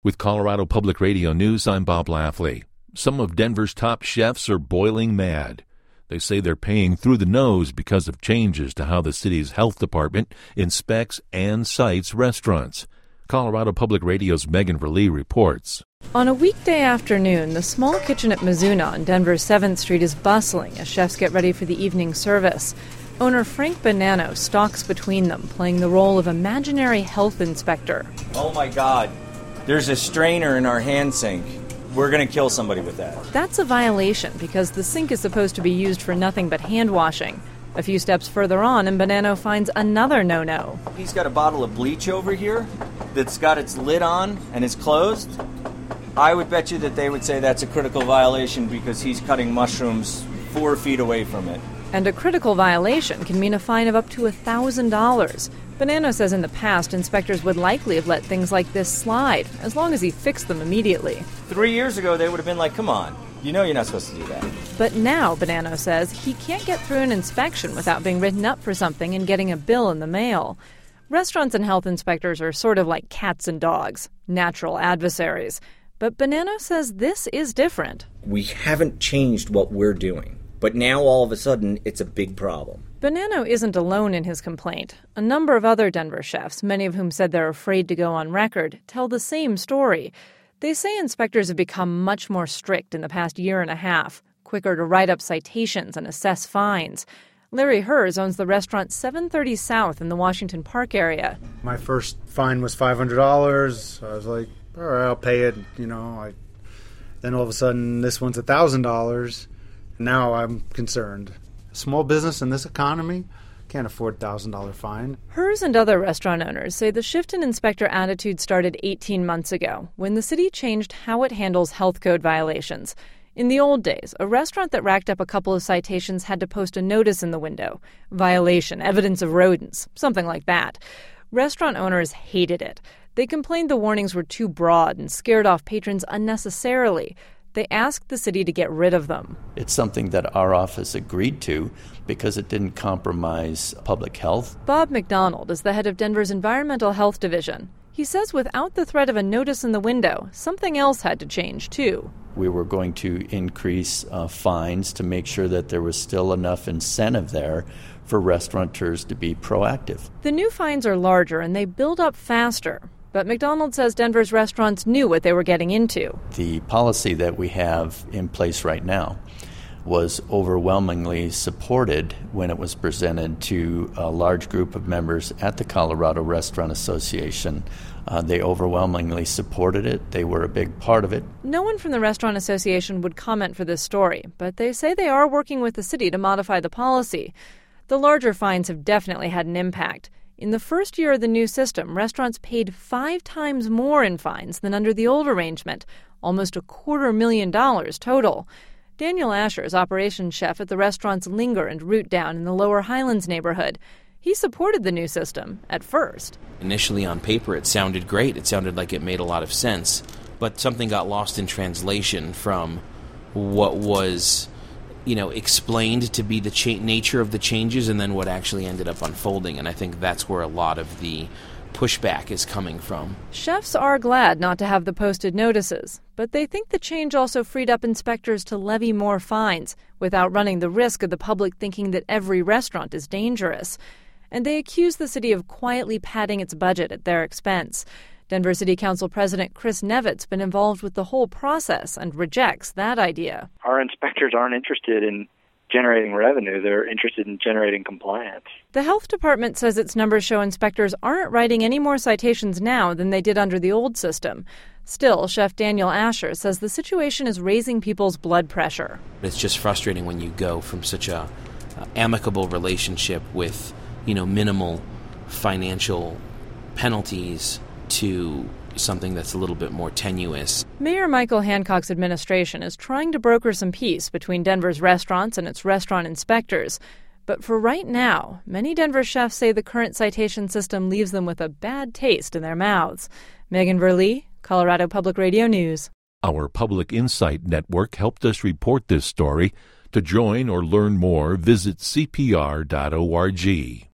With Colorado Public Radio News, I'm Bob Lafley. Some of Denver's top chefs are boiling mad. They say they're paying through the nose because of changes to how the city's health department inspects and cites restaurants. Colorado Public Radio's Megan Verlee reports. On a weekday afternoon, the small kitchen at Mizuna on Denver's 7th Street is bustling as chefs get ready for the evening service. Owner Frank Bonanno stalks between them, playing the role of imaginary health inspector. Oh my God, there's a strainer in our hand sink. We're going to kill somebody with that. That's a violation because the sink is supposed to be used for nothing but hand washing. A few steps further on, and Bonanno finds another no-no. He's got a bottle of bleach over here that's got its lid on and is closed. I would bet you that they would say that's a critical violation because he's cutting mushrooms 4 feet away from it. And a critical violation can mean a fine of up to $1,000. Bonanno says in the past, inspectors would likely have let things like this slide, as long as he fixed them immediately. 3 years ago, they would have been like, come on, you know you're not supposed to do that. But now, Bonanno says, he can't get through an inspection without being written up for something and getting a bill in the mail. Restaurants and health inspectors are sort of like cats and dogs, natural adversaries. But Bonanno says this is different. We haven't changed what we're doing, but now all of a sudden it's a big problem. Bonanno isn't alone in his complaint. A number of other Denver chefs, many of whom said they're afraid to go on record, tell the same story. They say inspectors have become much more strict in the past year and a half, quicker to write up citations and assess fines. Larry Herz owns the restaurant 730 South in the Washington Park area. My first fine was $500. I was like, all right, I'll pay it. Then all of a sudden, this one's $1,000. Now I'm concerned. Small business in this economy can't afford $1,000 fine. Herz and other restaurant owners say the shift in inspector attitude started 18 months ago when the city changed how it handles health code violations. In the old days, a restaurant that racked up a couple of citations had to post a notice in the window. Violation, evidence of rodents, something like that. Restaurant owners hated it. They complained the warnings were too broad and scared off patrons unnecessarily. They asked the city to get rid of them. It's something that our office agreed to because it didn't compromise public health. Bob McDonald is the head of Denver's Environmental Health Division. He says without the threat of a notice in the window, something else had to change, too. We were going to increase fines to make sure that there was still enough incentive there for restaurateurs to be proactive. The new fines are larger and they build up faster. But McDonald says Denver's restaurants knew what they were getting into. The policy that we have in place right now was overwhelmingly supported when it was presented to a large group of members at the Colorado Restaurant Association. They overwhelmingly supported it. They were a big part of it. No one from the Restaurant Association would comment for this story, but they say they are working with the city to modify the policy. The larger fines have definitely had an impact. In the first year of the new system, restaurants paid 5 times more in fines than under the old arrangement, almost $250,000 total. Daniel Asher is operations chef at the restaurants Linger and Root Down in the Lower Highlands neighborhood. He supported the new system at first. Initially on paper, it sounded great. It sounded like it made a lot of sense. But something got lost in translation from what was explained to be the nature of the changes and then what actually ended up unfolding. And I think that's where a lot of the pushback is coming from. Chefs are glad not to have the posted notices, but they think the change also freed up inspectors to levy more fines without running the risk of the public thinking that every restaurant is dangerous. And they accuse the city of quietly padding its budget at their expense. Denver City Council President Chris Nevitt's been involved with the whole process and rejects that idea. Our inspectors aren't interested in generating revenue. They're interested in generating compliance. The health department says its numbers show inspectors aren't writing any more citations now than they did under the old system. Still, Chef Daniel Asher says the situation is raising people's blood pressure. It's just frustrating when you go from such a amicable relationship with, minimal financial penalties to something that's a little bit more tenuous. Mayor Michael Hancock's administration is trying to broker some peace between Denver's restaurants and its restaurant inspectors. But for right now, many Denver chefs say the current citation system leaves them with a bad taste in their mouths. Megan Verlee, Colorado Public Radio News. Our Public Insight Network helped us report this story. To join or learn more, visit cpr.org.